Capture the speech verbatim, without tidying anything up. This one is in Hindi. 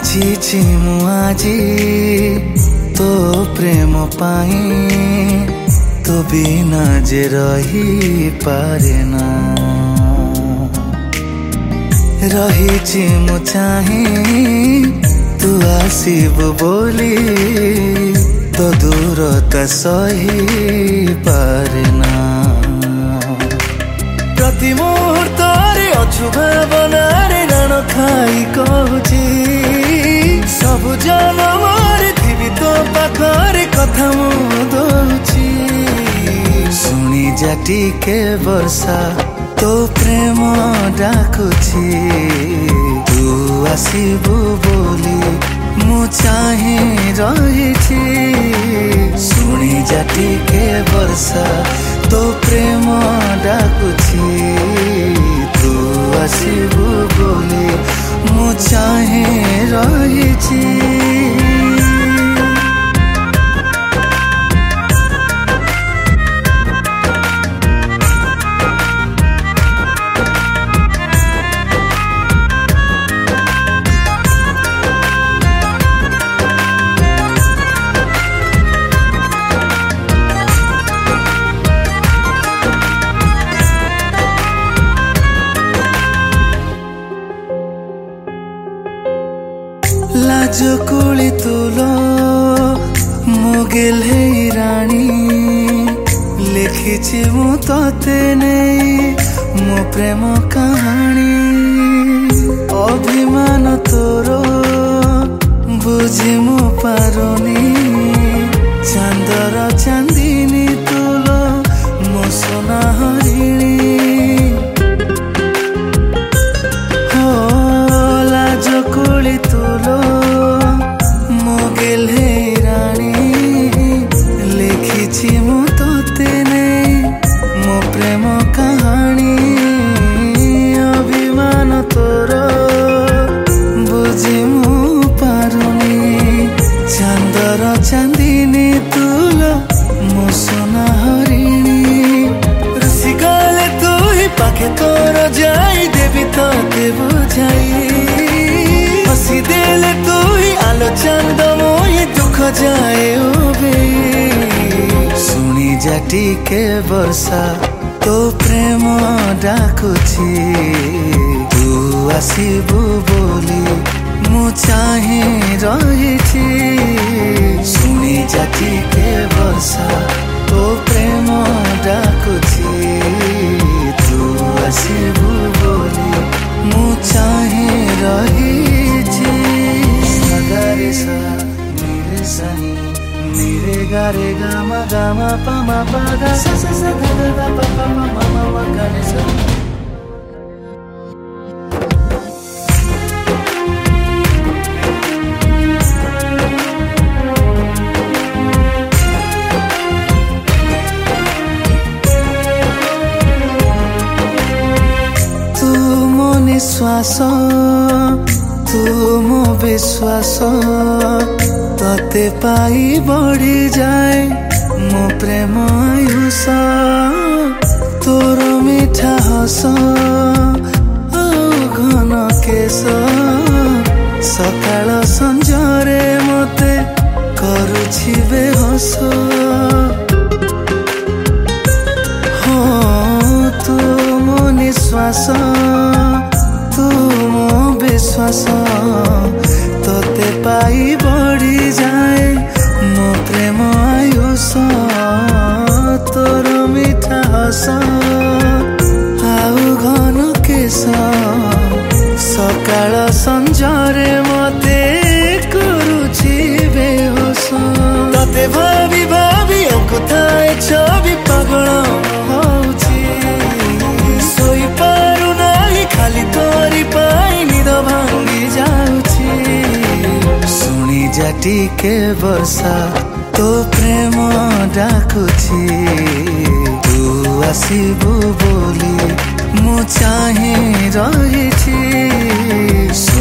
बाछिछि मु आजी तो प्रेम पाई तो बिना जे रही पारे ना रही मु चाहे तू आसीबु बोली तो दूरता सही पारे ना प्रति मुहूर्त अछु भावनारे राण खाई कहूची सबु जनमरे थिबी तो पाखरे कथा मु दउची सुनी जा टिके वर्षा तो प्रेम डाकुची तू आसीबु बोली मु चाहे रहिछि सुनी जा टिके वर्षा तो प्रेम डाकुची तू आसीबु बोली मु चाहे रहिछि लाजो कुली तुलो मुगिल है रानी लिखिछि मु तोते नहीं मो प्रेम कहानी अभिमान तोरो बुझी मु पारुनी चांदर चांदिनी तुलो मो सोना हरिणी हो लाजो कुली तुलो मुगिल है रानी लिखिछि मु तोते नहीं मो प्रेम कहानी अभिमान तोरो बुझी मु पारुनी चांदर चांदिनी तुलो मो सोना हरिणी रुसी गले तू ही पाखे तोर जाई देवी तोते बुझाई हसी देले तू ही आलो चंद मोई दुख जाए ओबे सुनी जा टिके वर्षा तो प्रेम डाकुची तू आसीबु बोली मु चाहे रहिछि सुनी जा टिके वर्षा तो प्रेम डाकुची तू आसीबु बोली मु चाहे रहिछि गारे सा मेरे सनी मेरे गारे गामा गामा पामा पागा सा सा सा गा गा पा पा मा मा मा मा गारे सा तू मो निश्वास तू मो विश्वास तते पाई बढ़ी जाए मो प्रेम आयुष तोर मीठा हस घन केश सकाळ संजरे मते करुछि बेहोश हो तू मो निश्वास तू मो विश्वास तोते पाई बढ़ी जाए मो प्रेम आयुष तोर मीठा हस आउ घन केश सकाळ संजरे मते करुछि बेहोश तते भाभी भाभी अकुताए छवि पागल होउछि सोई पारु नाही खाली तोरी पाई निद भांगी जाउछि सुनी जा टिके वर्षा तो प्रेम डाकुची तू आसीबु बोली मु चाहे रहिछि।